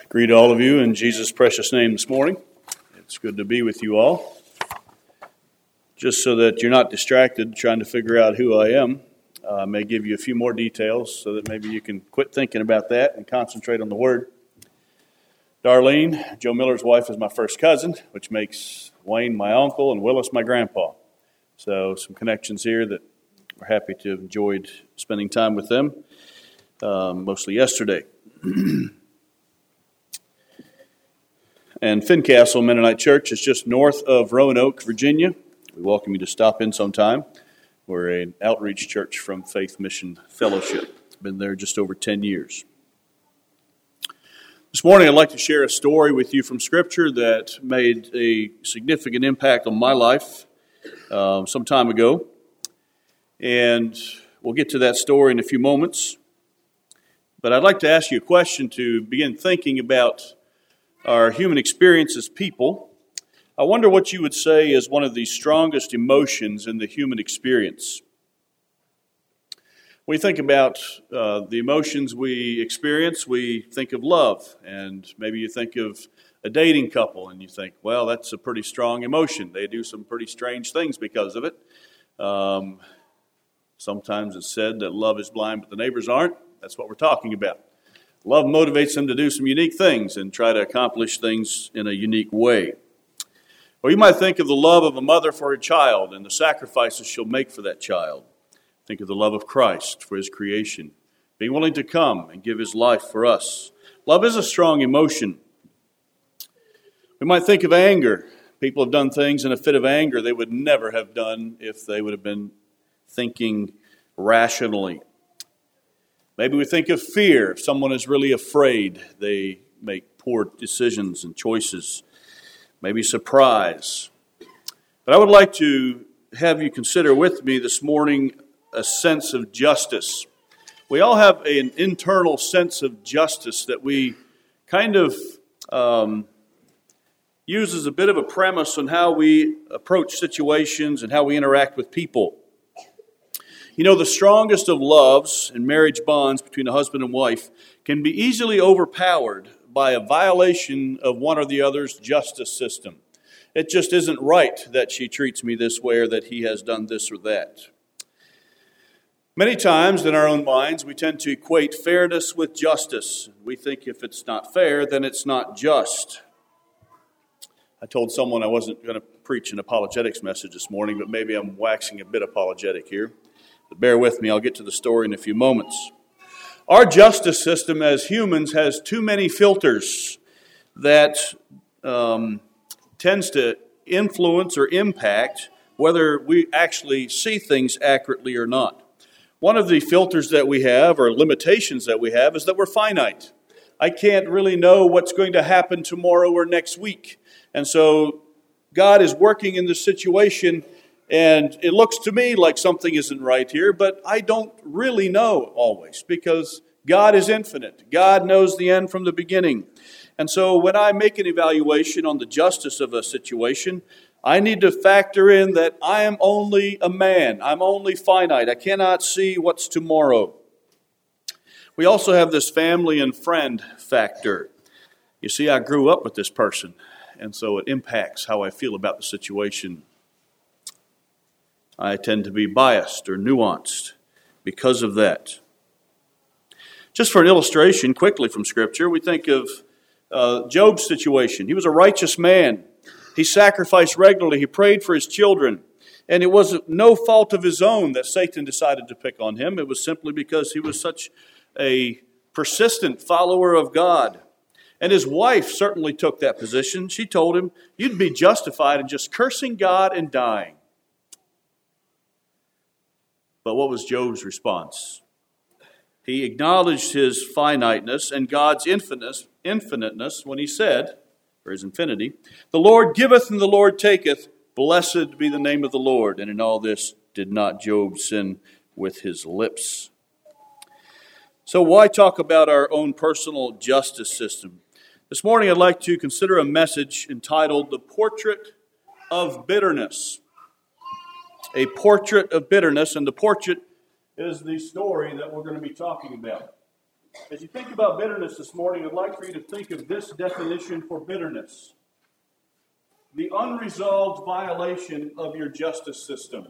Greet all of you in Jesus' precious name this morning. It's good to be with you all. Just so that you're not distracted trying to figure out who I am, I may give you a few more details so that maybe you can quit thinking about that and concentrate on the Word. Darlene, Joe Miller's wife, is my first cousin, which makes Wayne my uncle and Willis my grandpa. So some connections here that we're happy to have enjoyed spending time with them, mostly yesterday. And Fincastle Mennonite Church is just north of Roanoke, Virginia. We welcome you to stop in sometime. We're an outreach church from Faith Mission Fellowship. Been there just over 10 years. This morning I'd like to share a story with you from Scripture that made a significant impact on my life some time ago. And we'll get to that story in a few moments. But I'd like to ask you a question to begin thinking about our human experience as people. I wonder what you would say is one of the strongest emotions in the human experience. When we think about the emotions we experience, we think of love. And maybe you think of a dating couple and you think, well, that's a pretty strong emotion. They do some pretty strange things because of it. Sometimes it's said that love is blind, but the neighbors aren't. That's what we're talking about. Love motivates them to do some unique things and try to accomplish things in a unique way. Or you might think of the love of a mother for her child and the sacrifices she'll make for that child. Think of the love of Christ for His creation, being willing to come and give His life for us. Love is a strong emotion. We might think of anger. People have done things in a fit of anger they would never have done if they would have been thinking rationally. Maybe we think of fear. If someone is really afraid, they make poor decisions and choices. Maybe surprise. But I would like to have you consider with me this morning a sense of justice. We all have an internal sense of justice that we kind of use as a bit of a premise on how we approach situations and how we interact with people. You know, the strongest of loves and marriage bonds between a husband and wife can be easily overpowered by a violation of one or the other's justice system. It just isn't right that she treats me this way or that he has done this or that. Many times in our own minds, we tend to equate fairness with justice. We think if it's not fair, then it's not just. I told someone I wasn't going to preach an apologetics message this morning, but maybe I'm waxing a bit apologetic here. But bear with me, I'll get to the story in a few moments. Our justice system as humans has too many filters that tends to influence or impact whether we actually see things accurately or not. One of the filters that we have, or limitations that we have, is that we're finite. I can't really know what's going to happen tomorrow or next week. And so God is working in this situation, and it looks to me like something isn't right here, but I don't really know always because God is infinite. God knows the end from the beginning. And so when I make an evaluation on the justice of a situation, I need to factor in that I am only a man. I'm only finite. I cannot see what's tomorrow. We also have this family and friend factor. You see, I grew up with this person, and so it impacts how I feel about the situation. I tend to be biased or nuanced because of that. Just for an illustration, quickly from Scripture, we think of Job's situation. He was a righteous man. He sacrificed regularly. He prayed for his children. And it was no fault of his own that Satan decided to pick on him. It was simply because he was such a persistent follower of God. And his wife certainly took that position. She told him, you'd be justified in just cursing God and dying. But what was Job's response? He acknowledged his finiteness and God's infiniteness when he said, or his infinity, the Lord giveth and the Lord taketh, blessed be the name of the Lord. And in all this did not Job sin with his lips. So why talk about our own personal justice system? This morning I'd like to consider a message entitled The Portrait of Bitterness. A portrait of bitterness, and the portrait is the story that we're going to be talking about. As you think about bitterness this morning, I'd like for you to think of this definition for bitterness: the unresolved violation of your justice system.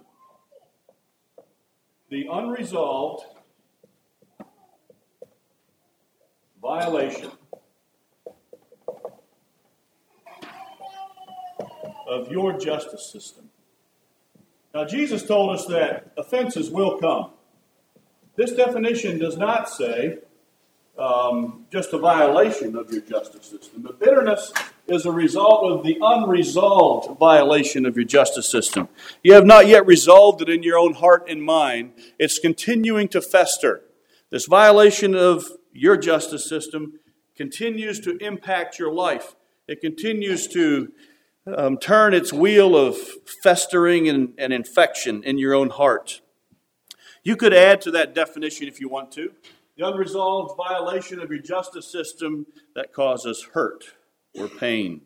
The unresolved violation of your justice system. Now, Jesus told us that offenses will come. This definition does not say just a violation of your justice system, but bitterness is a result of the unresolved violation of your justice system. You have not yet resolved it in your own heart and mind. It's continuing to fester. This violation of your justice system continues to impact your life. It continues to turn its wheel of festering and infection in your own heart. You could add to that definition if you want to: the unresolved violation of your justice system that causes hurt or pain.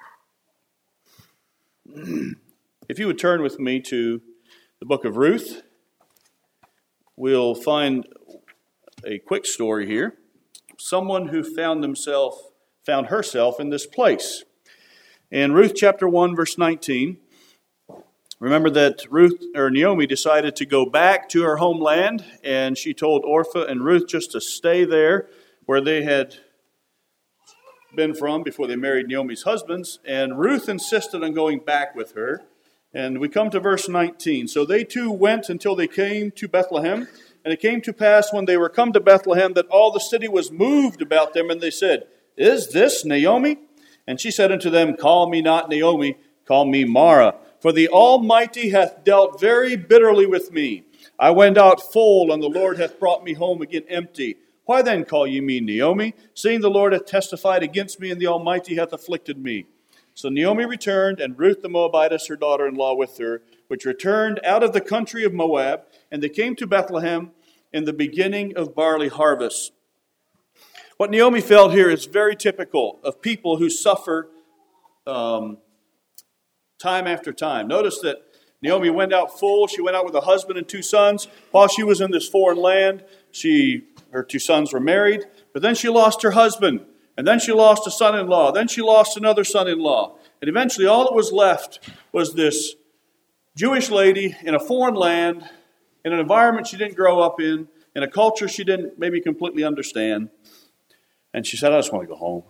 If you would turn with me to the book of Ruth, we'll find a quick story here. Someone who found herself in this place. In Ruth chapter 1, verse 19, remember that Naomi decided to go back to her homeland, and she told Orpah and Ruth just to stay there where they had been from before they married Naomi's husbands, and Ruth insisted on going back with her. And we come to verse 19. So they two went until they came to Bethlehem, and it came to pass when they were come to Bethlehem that all the city was moved about them, and they said, "Is this Naomi?" And she said unto them, "Call me not Naomi, call me Mara. For the Almighty hath dealt very bitterly with me. I went out full, and the Lord hath brought me home again empty. Why then call ye me Naomi, seeing the Lord hath testified against me, and the Almighty hath afflicted me?" So Naomi returned, and Ruth the Moabitess, her daughter-in-law, with her, which returned out of the country of Moab, and they came to Bethlehem in the beginning of barley harvest. What Naomi felt here is very typical of people who suffer time after time. Notice that Naomi went out full. She went out with a husband and 2 sons. While she was in this foreign land, her 2 sons were married, but then she lost her husband, and then she lost a son-in-law, then she lost another son-in-law, and eventually all that was left was this Jewish lady in a foreign land, in an environment she didn't grow up in a culture she didn't maybe completely understand. And she said, "I just want to go home.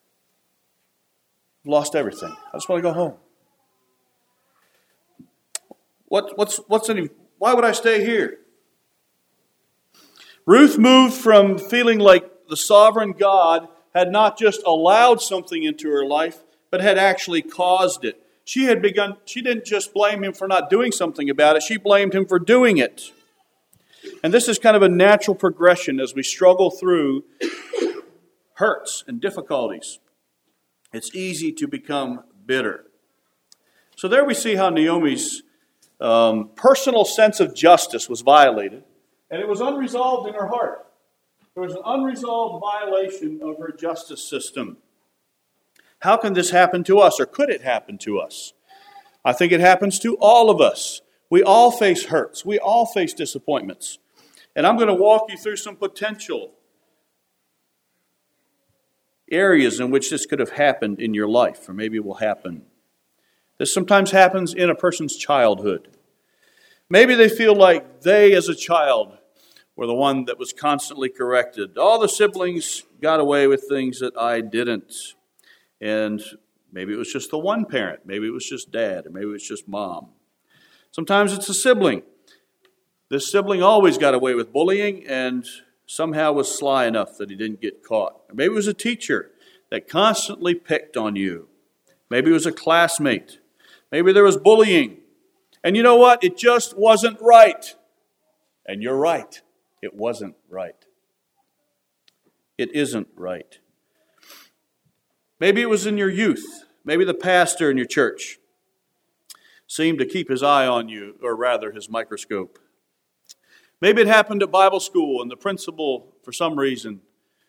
I've lost everything. I just want to go home. Why would I stay here?" Ruth moved from feeling like the sovereign God had not just allowed something into her life, but had actually caused it. She didn't just blame him for not doing something about it, she blamed him for doing it. And this is kind of a natural progression as we struggle through hurts and difficulties. It's easy to become bitter. So there we see how Naomi's personal sense of justice was violated, and it was unresolved in her heart. There was an unresolved violation of her justice system. How can this happen to us, or could it happen to us? I think it happens to all of us. We all face hurts. We all face disappointments. And I'm going to walk you through some potential areas in which this could have happened in your life, or maybe it will happen. This sometimes happens in a person's childhood. Maybe they feel like they, as a child, were the one that was constantly corrected. All the siblings got away with things that I didn't. And maybe it was just the one parent. Maybe it was just dad, or maybe it was just mom. Sometimes it's a sibling. This sibling always got away with bullying and somehow was sly enough that he didn't get caught. Or maybe it was a teacher that constantly picked on you. Maybe it was a classmate. Maybe there was bullying. And you know what? It just wasn't right. And you're right. It wasn't right. It isn't right. Maybe it was in your youth. Maybe the pastor in your church seemed to keep his eye on you, or rather his microscope. Maybe it happened at Bible school and the principal, for some reason,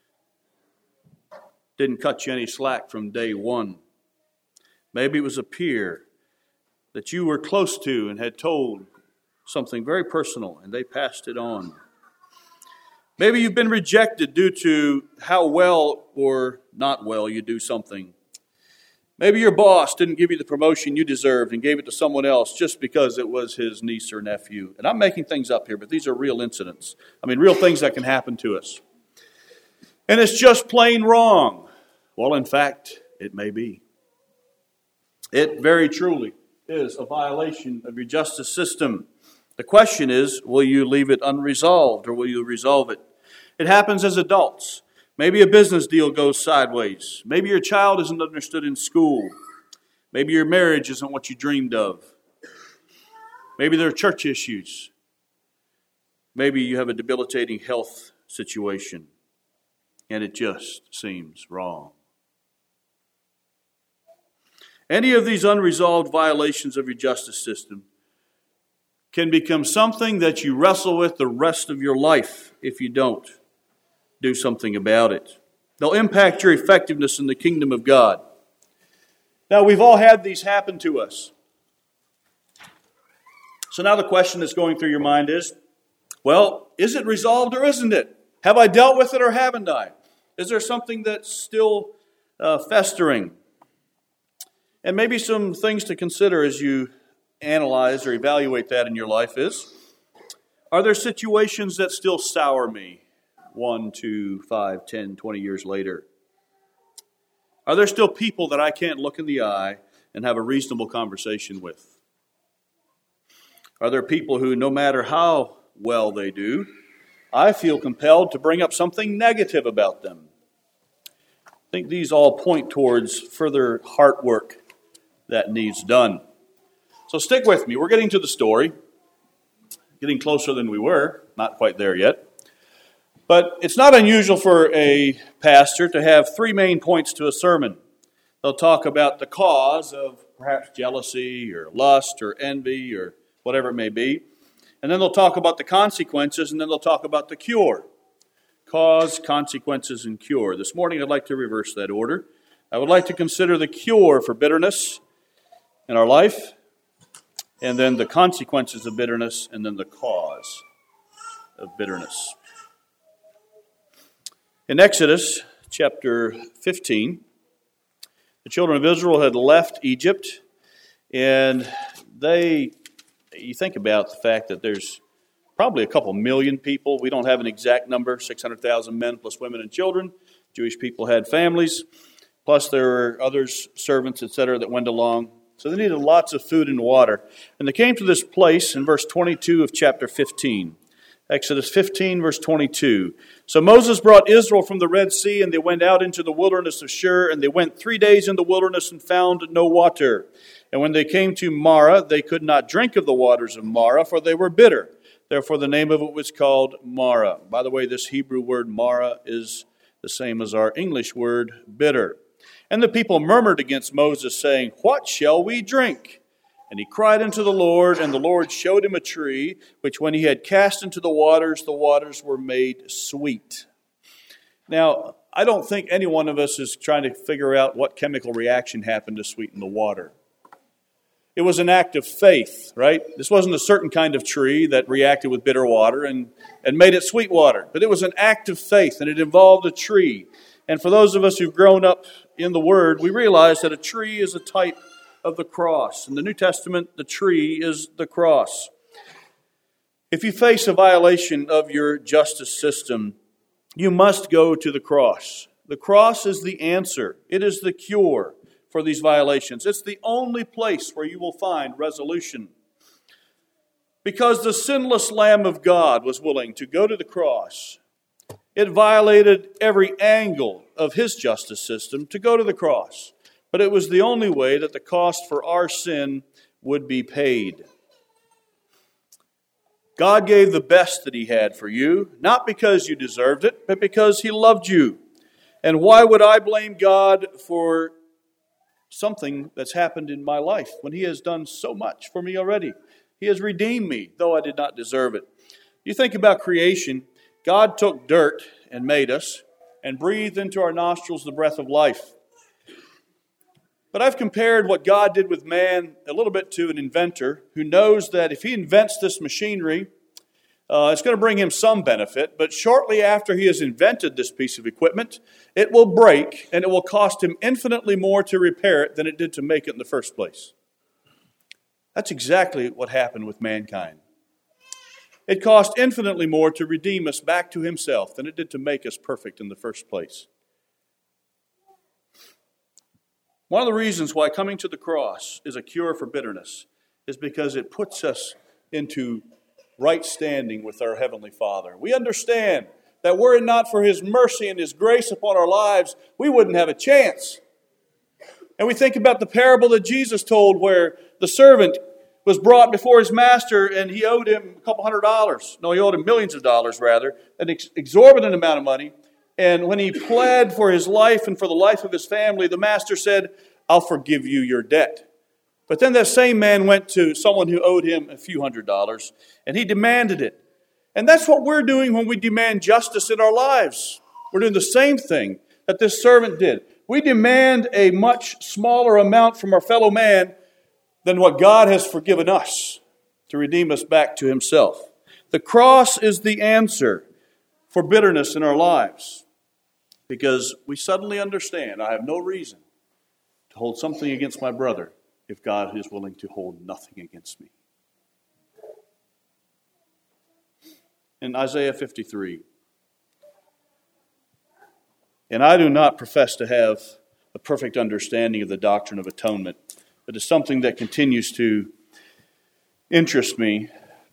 didn't cut you any slack from day one. Maybe it was a peer that you were close to and had told something very personal, and they passed it on. Maybe you've been rejected due to how well or not well you do something. Maybe your boss didn't give you the promotion you deserved and gave it to someone else just because it was his niece or nephew. And I'm making things up here, but these are real incidents. Real things that can happen to us. And it's just plain wrong. Well, in fact, it may be. It very truly is a violation of your justice system. The question is, will you leave it unresolved or will you resolve it? It happens as adults. Maybe a business deal goes sideways. Maybe your child isn't understood in school. Maybe your marriage isn't what you dreamed of. Maybe there are church issues. Maybe you have a debilitating health situation and it just seems wrong. Any of these unresolved violations of your justice system can become something that you wrestle with the rest of your life if you don't do something about it. They'll impact your effectiveness in the kingdom of God. Now, we've all had these happen to us. So now the question that's going through your mind is, well, is it resolved or isn't it? Have I dealt with it or haven't I? Is there something that's still festering? And maybe some things to consider as you analyze or evaluate that in your life is, are there situations that still sour me 1, 2, 5, 10, 20 years later? Are there still people that I can't look in the eye and have a reasonable conversation with? Are there people who, no matter how well they do, I feel compelled to bring up something negative about them? I think these all point towards further heart work that needs done. So stick with me. We're getting to the story. Getting closer than we were. Not quite there yet. But it's not unusual for a pastor to have 3 main points to a sermon. They'll talk about the cause of perhaps jealousy or lust or envy or whatever it may be. And then they'll talk about the consequences, and then they'll talk about the cure. Cause, consequences, and cure. This morning I'd like to reverse that order. I would like to consider the cure for bitterness in our life, and then the consequences of bitterness, and then the cause of bitterness. In Exodus chapter 15, the children of Israel had left Egypt, and you think about the fact that there's probably a couple million people. We don't have an exact number, 600,000 men plus women and children. Jewish people had families, plus there were others, servants, etc., that went along. So they needed lots of food and water. And they came to this place in verse 22 of chapter 15. Exodus 15, verse 22. So Moses brought Israel from the Red Sea, and they went out into the wilderness of Shur, and they went 3 days in the wilderness and found no water. And when they came to Marah, they could not drink of the waters of Marah, for they were bitter. Therefore the name of it was called Marah. By the way, this Hebrew word Marah is the same as our English word bitter. And the people murmured against Moses, saying, "What shall we drink?" And he cried unto the Lord, and the Lord showed him a tree, which when he had cast into the waters were made sweet. Now, I don't think any one of us is trying to figure out what chemical reaction happened to sweeten the water. It was an act of faith, right? This wasn't a certain kind of tree that reacted with bitter water and made it sweet water. But it was an act of faith, and it involved a tree. And for those of us who've grown up in the Word, we realize that a tree is a type of the cross. In the New Testament, the tree is the cross. If you face a violation of your justice system, you must go to the cross. The cross is the answer. It is the cure for these violations. It's the only place where you will find resolution. Because the sinless Lamb of God was willing to go to the cross, it violated every angle of His justice system to go to the cross. But it was the only way that the cost for our sin would be paid. God gave the best that He had for you, not because you deserved it, but because He loved you. And why would I blame God for something that's happened in my life when He has done so much for me already? He has redeemed me, though I did not deserve it. You think about creation. God took dirt and made us and breathed into our nostrils the breath of life. But I've compared what God did with man a little bit to an inventor who knows that if he invents this machinery, It's going to bring him some benefit, but shortly after he has invented this piece of equipment, it will break, and it will cost him infinitely more to repair it than it did to make it in the first place. That's exactly what happened with mankind. It cost infinitely more to redeem us back to himself than it did to make us perfect in the first place. One of the reasons why coming to the cross is a cure for bitterness is because it puts us into right standing with our Heavenly Father. We understand that were it not for His mercy and His grace upon our lives, we wouldn't have a chance. And we think about the parable that Jesus told where the servant was brought before his master and he owed him a couple $100. No, he owed him millions of dollars rather, an exorbitant amount of money. And when he pled for his life and for the life of his family, the master said, "I'll forgive you your debt." But then that same man went to someone who owed him a few $100s and he demanded it. And that's what we're doing when we demand justice in our lives. We're doing the same thing that this servant did. We demand a much smaller amount from our fellow man than what God has forgiven us to redeem us back to Himself. The cross is the answer for bitterness in our lives because we suddenly understand I have no reason to hold something against my brother if God is willing to hold nothing against me. In Isaiah 53, and I do not profess to have a perfect understanding of the doctrine of atonement, but it's something that continues to interest me.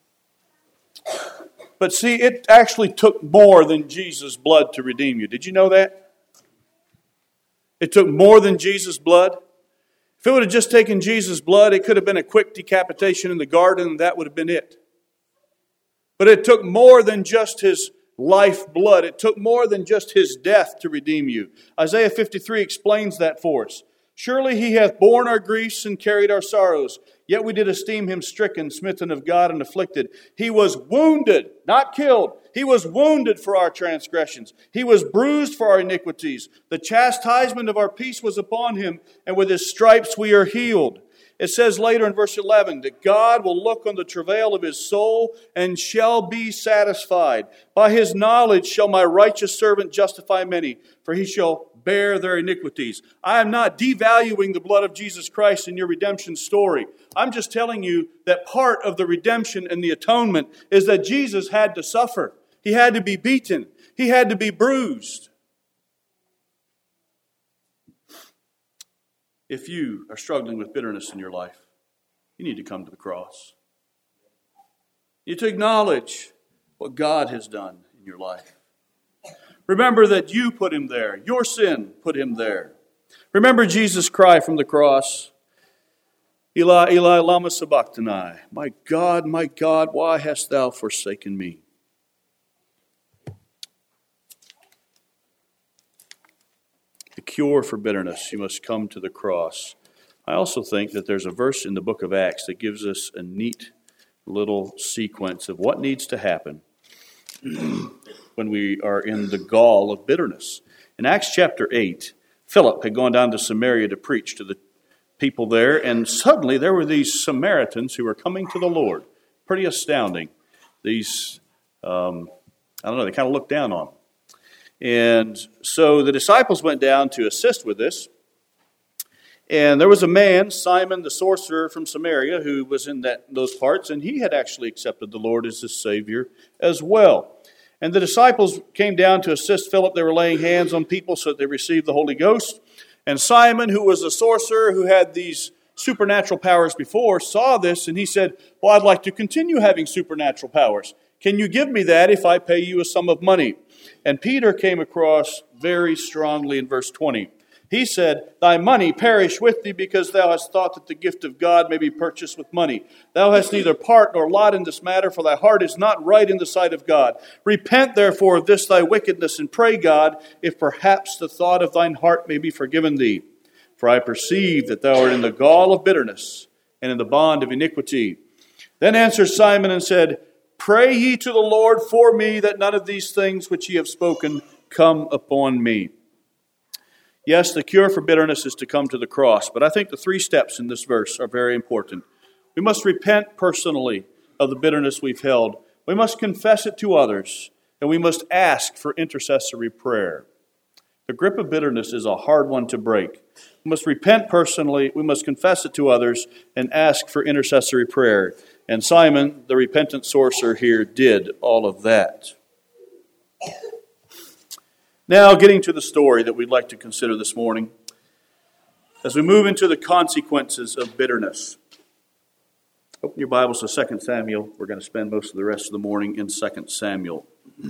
But see, it actually took more than Jesus' blood to redeem you. Did you know that? It took more than Jesus' blood. If it would have just taken Jesus' blood, it could have been a quick decapitation in the garden, and that would have been it. But it took more than just His life blood. It took more than just His death to redeem you. Isaiah 53 explains that for us. Surely He hath borne our griefs and carried our sorrows. Yet we did esteem Him stricken, smitten of God, and afflicted. He was wounded, not killed. He was wounded for our transgressions. He was bruised for our iniquities. The chastisement of our peace was upon Him, and with His stripes we are healed. It says later in verse 11 that God will look on the travail of His soul and shall be satisfied. By His knowledge shall my righteous servant justify many, for he shall bear their iniquities. I am not devaluing the blood of Jesus Christ in your redemption story. I'm just telling you that part of the redemption and the atonement is that Jesus had to suffer. He had to be beaten. He had to be bruised. If you are struggling with bitterness in your life, you need to come to the cross. You need to acknowledge what God has done in your life. Remember that you put Him there. Your sin put Him there. Remember Jesus' cry from the cross. Eli, Eli, lama sabachthani. My God, why hast thou forsaken me? The cure for bitterness, you must come to the cross. I also think that there's a verse in the book of Acts that gives us a neat little sequence of what needs to happen when we are in the gall of bitterness. In Acts chapter 8, Philip had gone down to Samaria to preach to the people there, and suddenly there were these Samaritans who were coming to the Lord. Pretty astounding. These, they kind of looked down on them. And so the disciples went down to assist with this. And there was a man, Simon the sorcerer from Samaria, who was in those parts, and he had actually accepted the Lord as his Savior as well. And the disciples came down to assist Philip. They were laying hands on people so that they received the Holy Ghost. And Simon, who was a sorcerer who had these supernatural powers before, saw this and he said, "Well, I'd like to continue having supernatural powers. Can you give me that if I pay you a sum of money?" And Peter came across very strongly in verse 20. He said, "Thy money perish with thee, because thou hast thought that the gift of God may be purchased with money. Thou hast neither part nor lot in this matter, for thy heart is not right in the sight of God. Repent therefore of this thy wickedness, and pray God, if perhaps the thought of thine heart may be forgiven thee. For I perceive that thou art in the gall of bitterness, and in the bond of iniquity." Then answered Simon and said, "Pray ye to the Lord for me, that none of these things which ye have spoken come upon me." Yes, the cure for bitterness is to come to the cross, but I think the 3 steps in this verse are very important. We must repent personally of the bitterness we've held. We must confess it to others, and we must ask for intercessory prayer. The grip of bitterness is a hard one to break. We must repent personally, we must confess it to others, and ask for intercessory prayer. And Simon, the repentant sorcerer here, did all of that. Now, getting to the story that we'd like to consider this morning, as we move into the consequences of bitterness. Open your Bibles to 2 Samuel. We're going to spend most of the rest of the morning in 2 Samuel.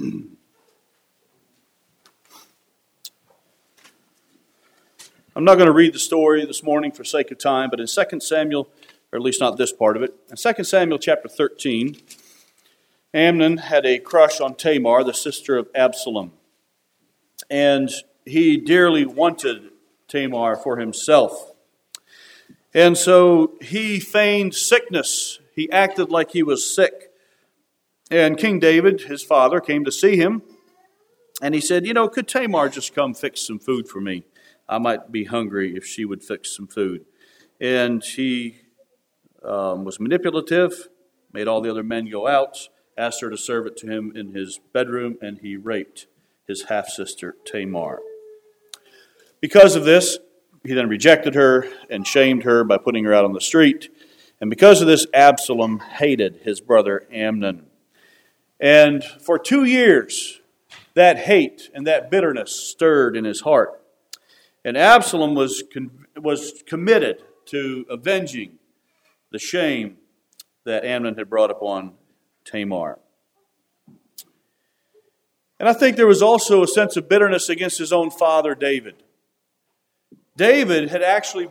I'm not going to read the story this morning for sake of time, but in 2 Samuel, or at least not this part of it, in 2 Samuel chapter 13, Amnon had a crush on Tamar, the sister of Absalom. And he dearly wanted Tamar for himself. And so he feigned sickness. He acted like he was sick. And King David, his father, came to see him. And he said, could Tamar just come fix some food for me? I might be hungry if she would fix some food. And he was manipulative, made all the other men go out, asked her to serve it to him in his bedroom, and he raped his half-sister Tamar. Because of this, he then rejected her and shamed her by putting her out on the street. And because of this, Absalom hated his brother Amnon. And for 2 years, that hate and that bitterness stirred in his heart. And Absalom was committed to avenging the shame that Amnon had brought upon Tamar. And I think there was also a sense of bitterness against his own father, David. David had actually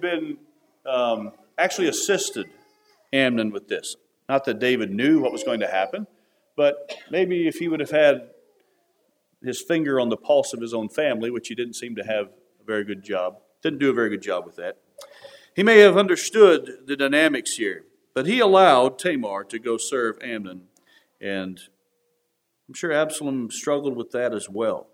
assisted Amnon with this. Not that David knew what was going to happen, but maybe if he would have had his finger on the pulse of his own family, which he didn't seem to have a very good job, didn't do a very good job with that, he may have understood the dynamics here. But he allowed Tamar to go serve Amnon, and I'm sure Absalom struggled with that as well.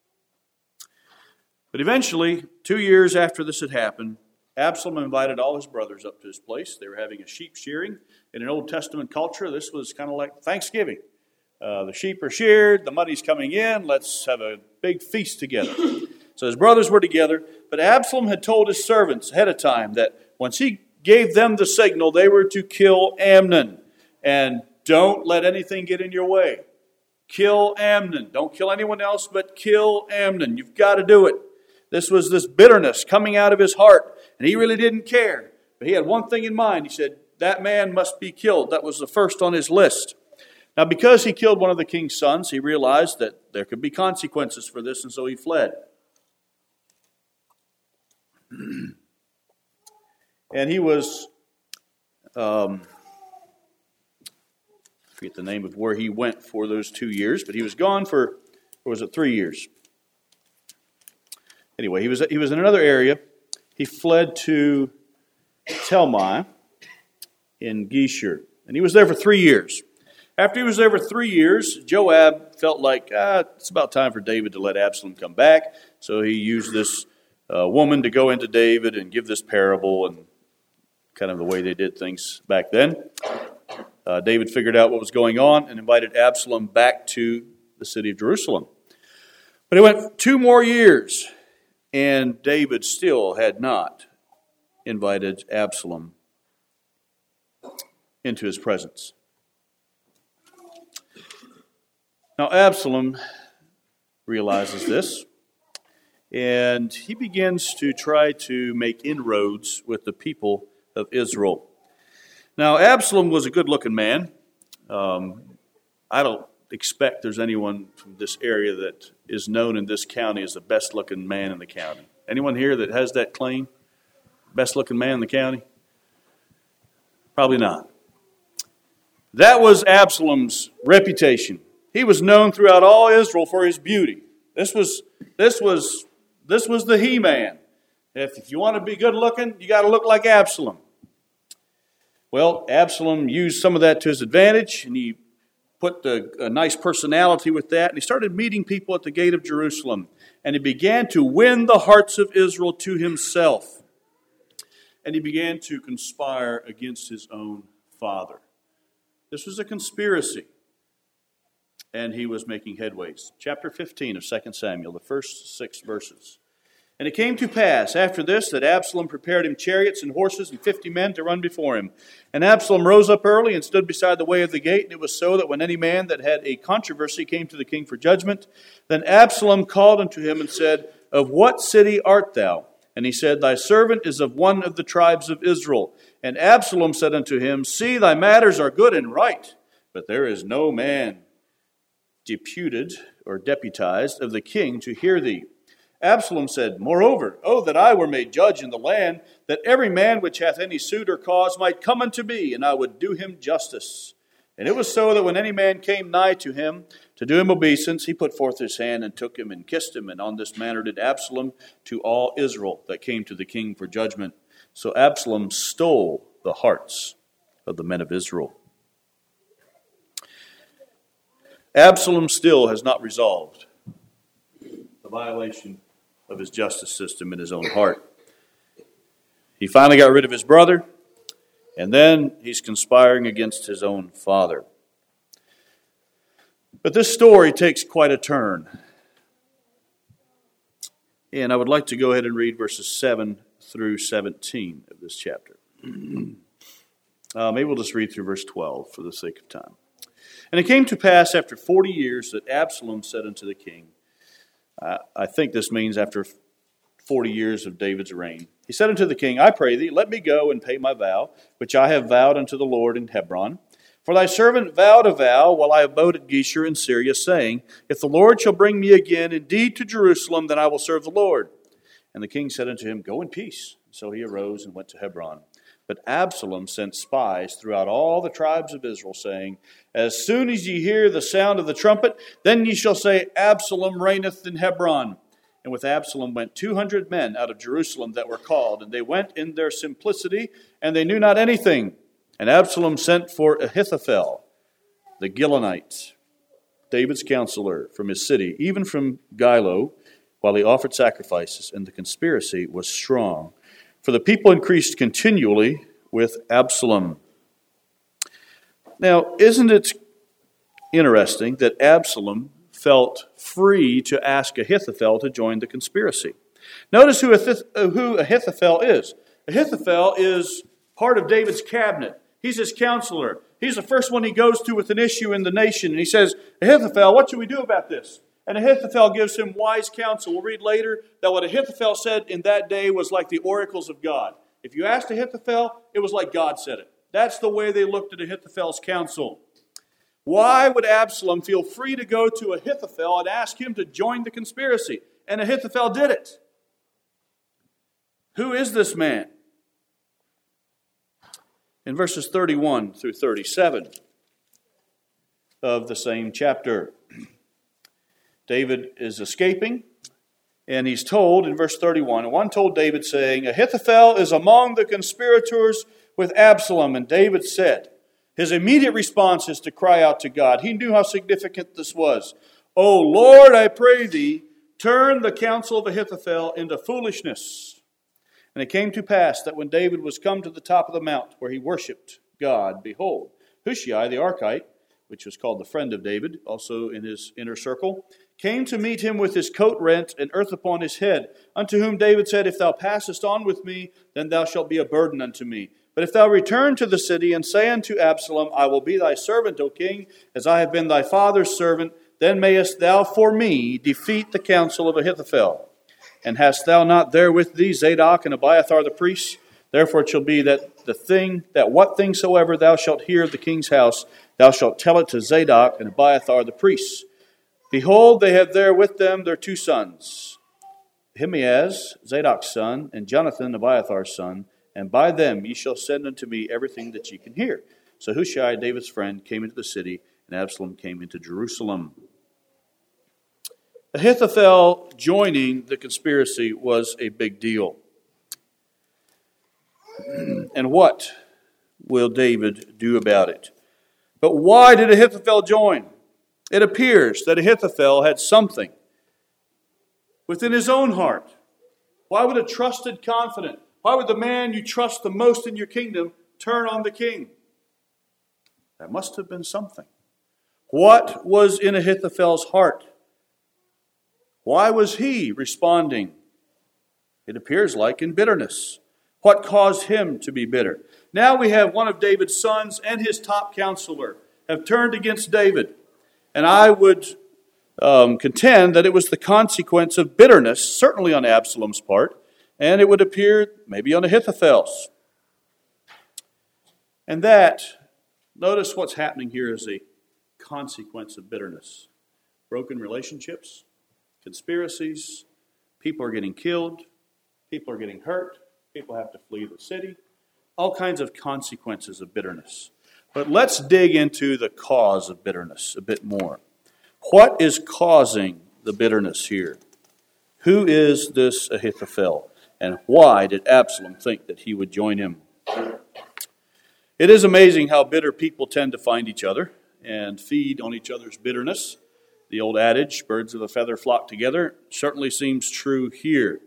But eventually, 2 years after this had happened, Absalom invited all his brothers up to his place. They were having a sheep shearing. In an Old Testament culture, this was kind of like Thanksgiving. The sheep are sheared, the money's coming in, let's have a big feast together. So his brothers were together, but Absalom had told his servants ahead of time that once he gave them the signal, they were to kill Amnon. And don't let anything get in your way. Kill Amnon. Don't kill anyone else, but kill Amnon. You've got to do it. This was this bitterness coming out of his heart, and he really didn't care. But he had one thing in mind. He said, that man must be killed. That was the first on his list. Now, because he killed one of the king's sons, he realized that there could be consequences for this, and so he fled. And he was, I forget the name of where he went for those 2 years, but he was gone for, or was it 3 years? Anyway, he was in another area. He fled to Telmai in Geshur, and he was there for 3 years. After he was there for 3 years, Joab felt like it's about time for David to let Absalom come back. So he used this woman to go into David and give this parable, and kind of the way they did things back then. David figured out what was going on and invited Absalom back to the city of Jerusalem. But it went 2 more years, and David still had not invited Absalom into his presence. Now Absalom realizes this, and he begins to try to make inroads with the people of Israel. Now Absalom was a good-looking man. I don't expect there's anyone from this area that is known in this county as the best-looking man in the county. Anyone here that has that claim? Best-looking man in the county? Probably not. That was Absalom's reputation. He was known throughout all Israel for his beauty. This was the he-man. If you want to be good-looking, you got to look like Absalom. Well, Absalom used some of that to his advantage, and he put a nice personality with that, and he started meeting people at the gate of Jerusalem, and he began to win the hearts of Israel to himself, and he began to conspire against his own father. This was a conspiracy. and he was making headways. Chapter 15 of 2 Samuel, the first 6 verses. And it came to pass after this that Absalom prepared him chariots and horses and 50 men to run before him. And Absalom rose up early and stood beside the way of the gate. And it was so that when any man that had a controversy came to the king for judgment, then Absalom called unto him and said, Of what city art thou? And he said, Thy servant is of one of the tribes of Israel. And Absalom said unto him, See, thy matters are good and right, but there is no man deputed or deputized of the king to hear thee. Absalom said, Moreover, oh, that I were made judge in the land, that every man which hath any suit or cause might come unto me, and I would do him justice. And it was so that when any man came nigh to him to do him obeisance, he put forth his hand and took him and kissed him. And on this manner did Absalom to all Israel that came to the king for judgment. So Absalom stole the hearts of the men of Israel. Absalom still has not resolved the violation of his justice system in his own heart. He finally got rid of his brother, and then he's conspiring against his own father. But this story takes quite a turn. And I would like to go ahead and read verses 7 through 17 of this chapter. Maybe we'll just read through verse 12 for the sake of time. And it came to pass after 40 years that Absalom said unto the king, I think this means after 40 years of David's reign. He said unto the king, I pray thee, let me go and pay my vow, which I have vowed unto the Lord in Hebron. For thy servant vowed a vow while I abode at Geshur in Syria, saying, If the Lord shall bring me again indeed to Jerusalem, then I will serve the Lord. And the king said unto him, Go in peace. So he arose and went to Hebron. But Absalom sent spies throughout all the tribes of Israel, saying, As soon as ye hear the sound of the trumpet, then ye shall say, Absalom reigneth in Hebron. And with Absalom went 200 men out of Jerusalem that were called, and they went in their simplicity, and they knew not anything. And Absalom sent for Ahithophel, the Gilonite, David's counselor, from his city, even from Gilo, while he offered sacrifices, and the conspiracy was strong. For the people increased continually with Absalom. Now, isn't it interesting that Absalom felt free to ask Ahithophel to join the conspiracy? Notice who Ahithophel is. Ahithophel is part of David's cabinet. He's his counselor. He's the first one he goes to with an issue in the nation. And he says, Ahithophel, what should we do about this? And Ahithophel gives him wise counsel. We'll read later that what Ahithophel said in that day was like the oracles of God. If you asked Ahithophel, it was like God said it. That's the way they looked at Ahithophel's counsel. Why would Absalom feel free to go to Ahithophel and ask him to join the conspiracy? And Ahithophel did it. Who is this man? In verses 31 through 37 of the same chapter, David is escaping, and he's told in verse 31, and one told David, saying, Ahithophel is among the conspirators with Absalom. And David said, his immediate response is to cry out to God. He knew how significant this was. O Lord, I pray thee, turn the counsel of Ahithophel into foolishness. And it came to pass that when David was come to the top of the mount where he worshipped God, behold, Hushai the Archite, which was called the friend of David, also in his inner circle, came to meet him with his coat rent and earth upon his head, unto whom David said, If thou passest on with me, then thou shalt be a burden unto me. But if thou return to the city and say unto Absalom, I will be thy servant, O king, as I have been thy father's servant, then mayest thou for me defeat the counsel of Ahithophel. And hast thou not there with thee Zadok and Abiathar the priests? Therefore it shall be that what thing soever thou shalt hear of the king's house, thou shalt tell it to Zadok and Abiathar the priests. Behold, they have there with them their 2 sons, Ahimaaz, Zadok's son, and Jonathan, Abiathar's son, and by them ye shall send unto me everything that ye can hear. So Hushai, David's friend, came into the city, and Absalom came into Jerusalem. Ahithophel joining the conspiracy was a big deal. And what will David do about it? But why did Ahithophel join? It appears that Ahithophel had something within his own heart. Why would a trusted, confident, why would the man you trust the most in your kingdom turn on the king? There must have been something. What was in Ahithophel's heart? Why was he responding? It appears like in bitterness. What caused him to be bitter? Now we have one of David's sons and his top counselor have turned against David. And I would contend that it was the consequence of bitterness, certainly on Absalom's part, and it would appear maybe on Ahithophel's. And that, notice what's happening here is a consequence of bitterness. Broken relationships, conspiracies, people are getting killed, people are getting hurt, people have to flee the city, all kinds of consequences of bitterness. But let's dig into the cause of bitterness a bit more. What is causing the bitterness here? Who is this Ahithophel? And why did Absalom think that he would join him? It is amazing how bitter people tend to find each other and feed on each other's bitterness. The old adage, birds of a feather flock together, certainly seems true here.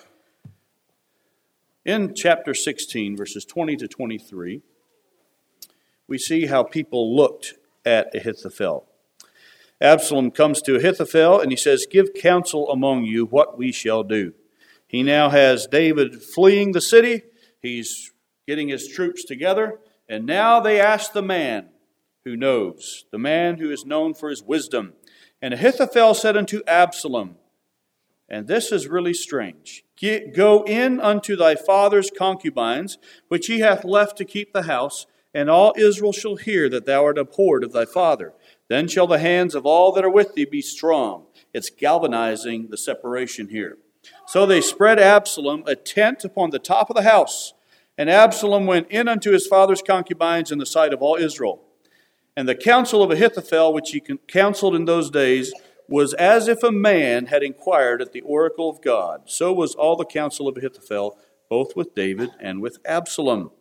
In chapter 16, verses 20 to 23, we see how people looked at Ahithophel. Absalom comes to Ahithophel and he says, "Give counsel among you what we shall do." He now has David fleeing the city. He's getting his troops together. And now they ask the man who knows, the man who is known for his wisdom. And Ahithophel said unto Absalom, and this is really strange, "Go in unto thy father's concubines, which he hath left to keep the house, and all Israel shall hear that thou art abhorred of thy father. Then shall the hands of all that are with thee be strong." It's galvanizing the separation here. So they spread Absalom a tent upon the top of the house. And Absalom went in unto his father's concubines in the sight of all Israel. And the counsel of Ahithophel, which he counseled in those days, was as if a man had inquired at the oracle of God. So was all the counsel of Ahithophel, both with David and with Absalom.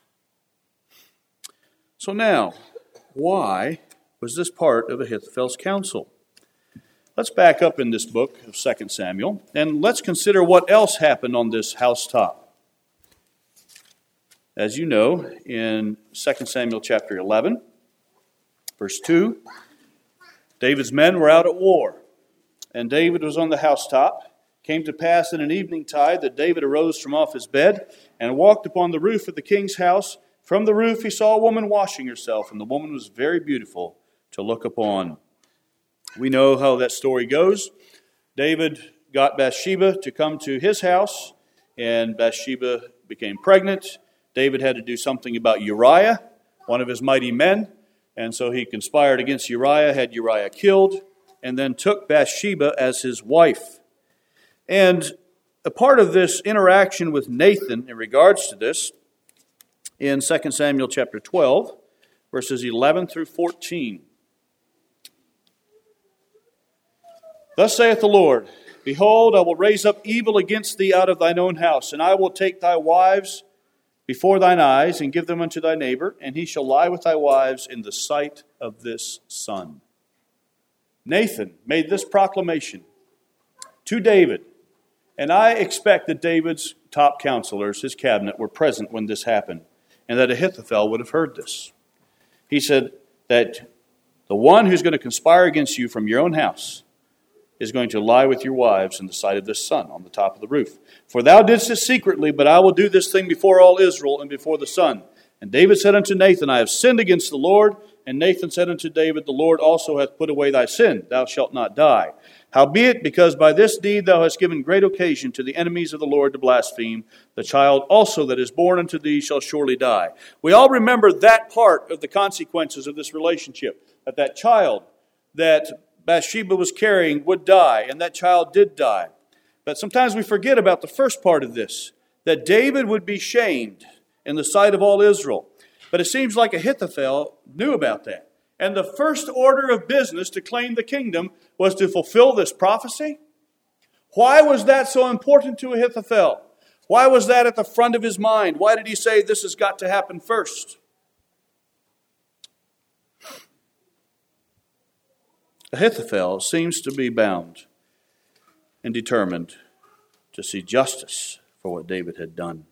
So now, why was this part of Ahithophel's counsel? Let's back up in this book of 2 Samuel, and let's consider what else happened on this housetop. As you know, in 2 Samuel chapter 11, verse 2, David's men were out at war, and David was on the housetop. Came to pass in an evening tide that David arose from off his bed and walked upon the roof of the king's house. From the roof he saw a woman washing herself, and the woman was very beautiful to look upon. We know how that story goes. David got Bathsheba to come to his house, and Bathsheba became pregnant. David had to do something about Uriah, one of his mighty men, and so he conspired against Uriah, had Uriah killed, and then took Bathsheba as his wife. And a part of this interaction with Nathan in regards to this, in 2 Samuel chapter 12, verses 11 through 14. "Thus saith the Lord, Behold, I will raise up evil against thee out of thine own house, and I will take thy wives before thine eyes, and give them unto thy neighbor, and he shall lie with thy wives in the sight of this sun." Nathan made this proclamation to David, and I expect that David's top counselors, his cabinet, were present when this happened, and that Ahithophel would have heard this. He said that the one who's going to conspire against you from your own house is going to lie with your wives in the sight of this sun on the top of the roof. "For thou didst it secretly, but I will do this thing before all Israel and before the sun." And David said unto Nathan, "I have sinned against the Lord." And Nathan said unto David, "The Lord also hath put away thy sin. Thou shalt not die. Howbeit, because by this deed thou hast given great occasion to the enemies of the Lord to blaspheme, the child also that is born unto thee shall surely die." We all remember that part of the consequences of this relationship, that child that Bathsheba was carrying would die, and that child did die. But sometimes we forget about the first part of this, that David would be shamed in the sight of all Israel. But it seems like Ahithophel knew about that. And the first order of business to claim the kingdom was to fulfill this prophecy. Why was that so important to Ahithophel? Why was that at the front of his mind? Why did he say this has got to happen first? Ahithophel seems to be bound and determined to see justice for what David had done.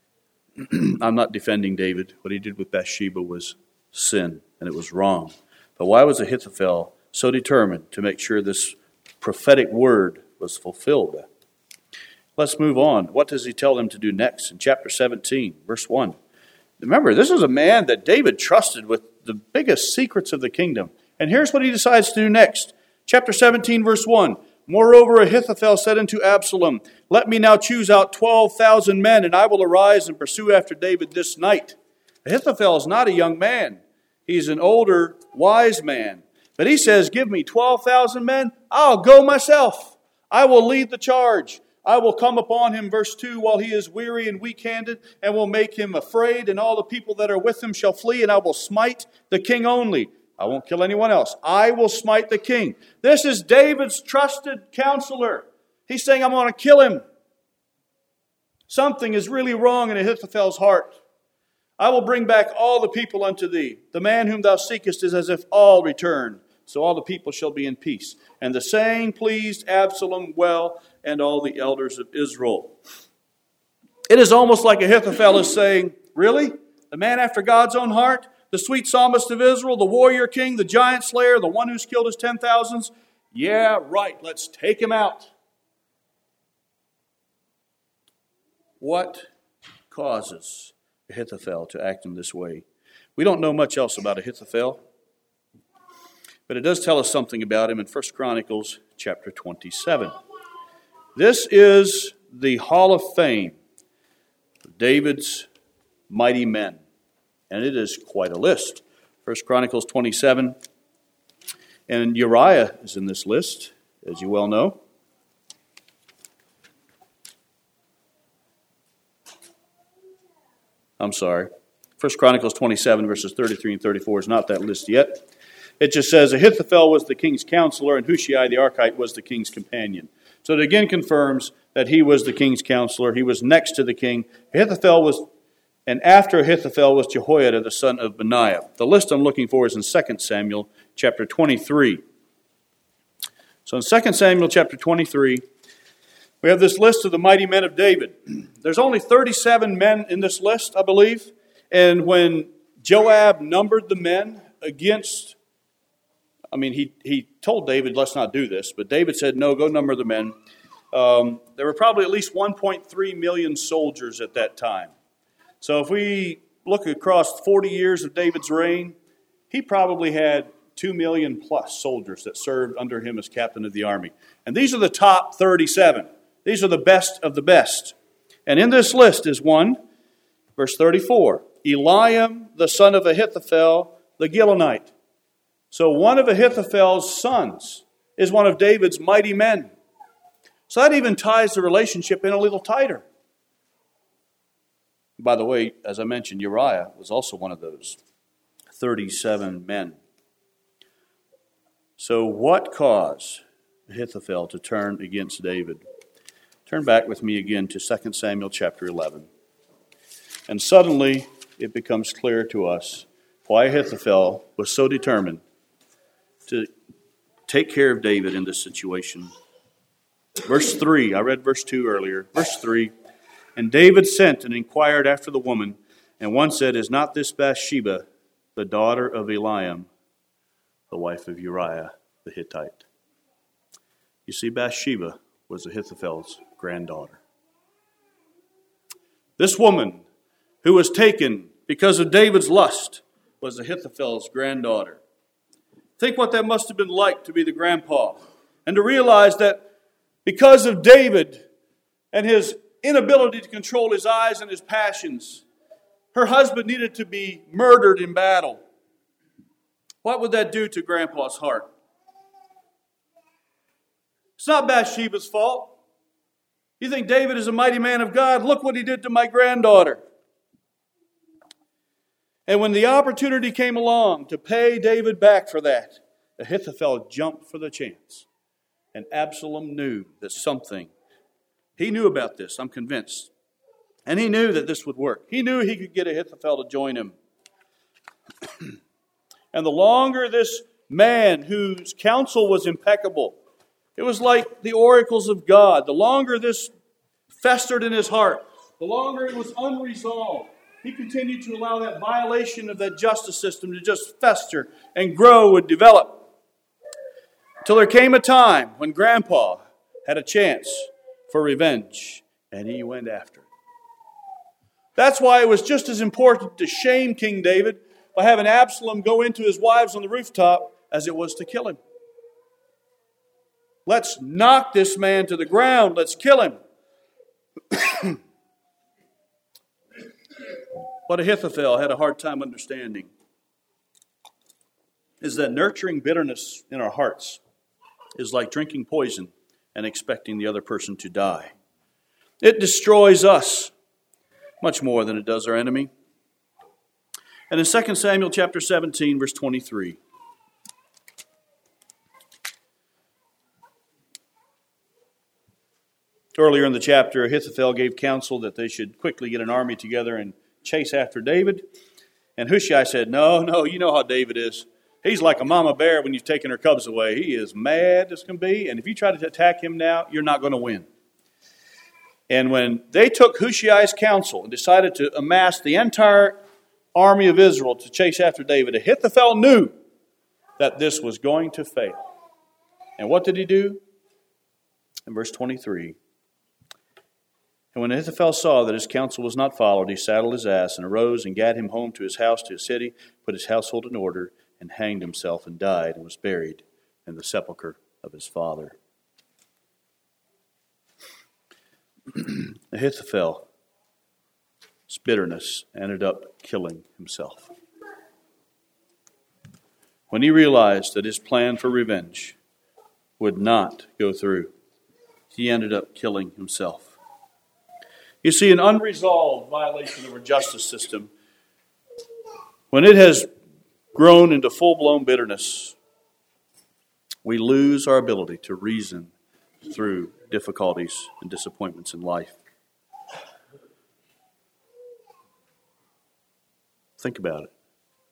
I'm not defending David. What he did with Bathsheba was sin, and it was wrong. But why was Ahithophel so determined to make sure this prophetic word was fulfilled? Let's move on. What does he tell them to do next? In chapter 17, verse 1. Remember, this is a man that David trusted with the biggest secrets of the kingdom. And here's what he decides to do next. Chapter 17, verse 1. Moreover, Ahithophel said unto Absalom, Let me now choose out 12,000 men, and I will arise and pursue after David this night. Ahithophel is not a young man. He's an older, wise man. But he says, Give me 12,000 men. I'll go myself. I will lead the charge. I will come upon him, verse 2, while he is weary and weak-handed, and will make him afraid, and all the people that are with him shall flee, and I will smite the king only. I won't kill anyone else. I will smite the king. This is David's trusted counselor. He's saying, I'm going to kill him. Something is really wrong in Ahithophel's heart. I will bring back all the people unto thee. The man whom thou seekest is as if all return. So all the people shall be in peace. And the saying pleased Absalom well, and all the elders of Israel. It is almost like Ahithophel is saying, Really? The man after God's own heart? The sweet psalmist of Israel, the warrior king, the giant slayer, the one who's killed his 10,000s? Yeah, right. Let's take him out. What causes Ahithophel to act in this way? We don't know much else about Ahithophel, but it does tell us something about him in 1 Chronicles chapter 27. This is the Hall of Fame of David's mighty men, and it is quite a list. 1 Chronicles 27, and Uriah is in this list, as you well know. I'm sorry. 1 Chronicles 27, verses 33 and 34 is not that list yet. It just says, Ahithophel was the king's counselor, and Hushai the Archite was the king's companion. So it again confirms that he was the king's counselor. He was next to the king. And after Ahithophel was Jehoiada, the son of Benaiah. The list I'm looking for is in 2 Samuel chapter 23. So in 2 Samuel chapter 23, we have this list of the mighty men of David. There's only 37 men in this list, I believe. And when Joab numbered the men against, he told David, let's not do this. But David said, no, go number the men. There were probably at least 1.3 million soldiers at that time. So if we look across 40 years of David's reign, he probably had 2 million plus soldiers that served under him as captain of the army. And these are the top 37. These are the best of the best. And in this list is one, verse 34, Eliam, the son of Ahithophel, the Gilonite. So one of Ahithophel's sons is one of David's mighty men. So that even ties the relationship in a little tighter. By the way, as I mentioned, Uriah was also one of those 37 men. So what caused Ahithophel to turn against David? Turn back with me again to 2 Samuel chapter 11. And suddenly it becomes clear to us why Ahithophel was so determined to take care of David in this situation. Verse 3, I read verse 2 earlier. Verse 3, and David sent and inquired after the woman, and one said, Is not this Bathsheba, the daughter of Eliam, the wife of Uriah the Hittite? You see, Bathsheba was Ahithophel's granddaughter. This woman who was taken because of David's lust was Ahithophel's granddaughter. Think what that must have been like to be the grandpa and to realize that because of David and his inability to control his eyes and his passions, her husband needed to be murdered in battle. What would that do to Grandpa's heart? It's not Bathsheba's fault. You think David is a mighty man of God? Look what he did to my granddaughter. And when the opportunity came along to pay David back for that, Ahithophel jumped for the chance. And Absalom knew that he knew about this, I'm convinced. And he knew that this would work. He knew he could get Ahithophel to join him. And the longer this man whose counsel was impeccable, it was like the oracles of God, the longer this festered in his heart, the longer it was unresolved, he continued to allow that violation of that justice system to just fester and grow and develop. Until there came a time when Grandpa had a chance for revenge, and he went after it. That's why it was just as important to shame King David by having Absalom go into his wives on the rooftop as it was to kill him. Let's knock this man to the ground. Let's kill him. What Ahithophel had a hard time understanding is that nurturing bitterness in our hearts is like drinking poison and expecting the other person to die. It destroys us much more than it does our enemy. And in 2 Samuel chapter 17, verse 23, earlier in the chapter, Ahithophel gave counsel that they should quickly get an army together and chase after David. And Hushai said, No, you know how David is. He's like a mama bear when you've taken her cubs away. He is mad as can be, and if you try to attack him now, you're not going to win. And when they took Hushai's counsel and decided to amass the entire army of Israel to chase after David, Ahithophel knew that this was going to fail. And what did he do? In verse 23, and when Ahithophel saw that his counsel was not followed, he saddled his ass and arose and gat him home to his house, to his city, put his household in order, and hanged himself and died and was buried in the sepulchre of his father. Ahithophel's bitterness ended up killing himself. When he realized that his plan for revenge would not go through, he ended up killing himself. You see, an unresolved violation of our justice system, when it has grown into full-blown bitterness, we lose our ability to reason through difficulties and disappointments in life. Think about it.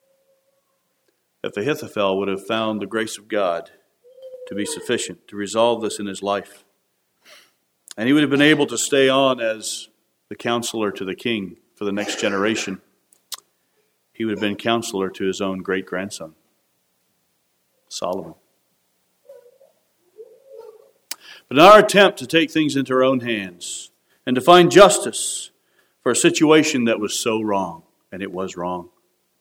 If Ahithophel would have found the grace of God to be sufficient to resolve this in his life, and he would have been able to stay on as the counselor to the king for the next generation, he would have been counselor to his own great-grandson, Solomon. But in our attempt to take things into our own hands and to find justice for a situation that was so wrong, and it was wrong,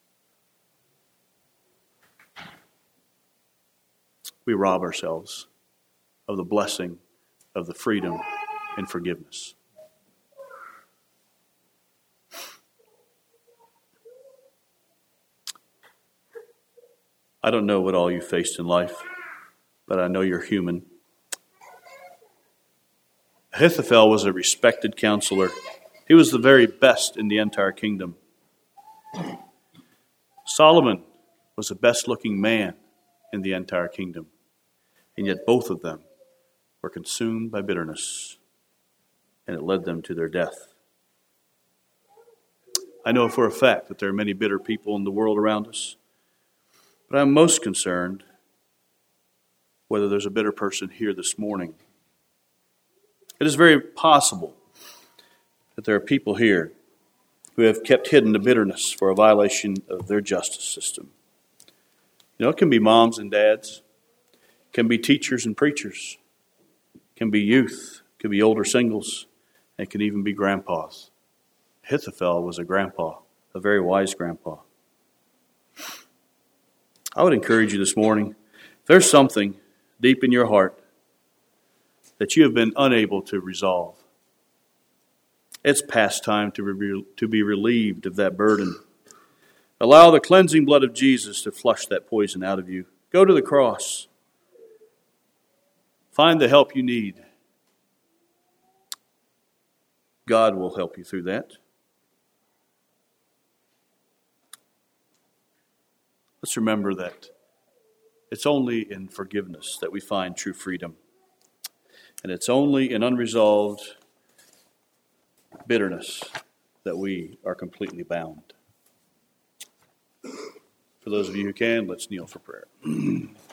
we rob ourselves of the blessing of the freedom and forgiveness. I don't know what all you faced in life, but I know you're human. Ahithophel was a respected counselor. He was the very best in the entire kingdom. Solomon was the best-looking man in the entire kingdom. And yet both of them were consumed by bitterness, and it led them to their death. I know for a fact that there are many bitter people in the world around us, but I'm most concerned whether there's a bitter person here this morning. It is very possible that there are people here who have kept hidden the bitterness for a violation of their justice system. You know, it can be moms and dads, it can be teachers and preachers, it can be youth, it can be older singles, and it can even be grandpas. Ahithophel was a grandpa, a very wise grandpa. I would encourage you this morning, if there's something deep in your heart that you have been unable to resolve, it's past time to be relieved of that burden. Allow the cleansing blood of Jesus to flush that poison out of you. Go to the cross. Find the help you need. God will help you through that. Let's remember that it's only in forgiveness that we find true freedom. And it's only in unresolved bitterness that we are completely bound. For those of you who can, let's kneel for prayer.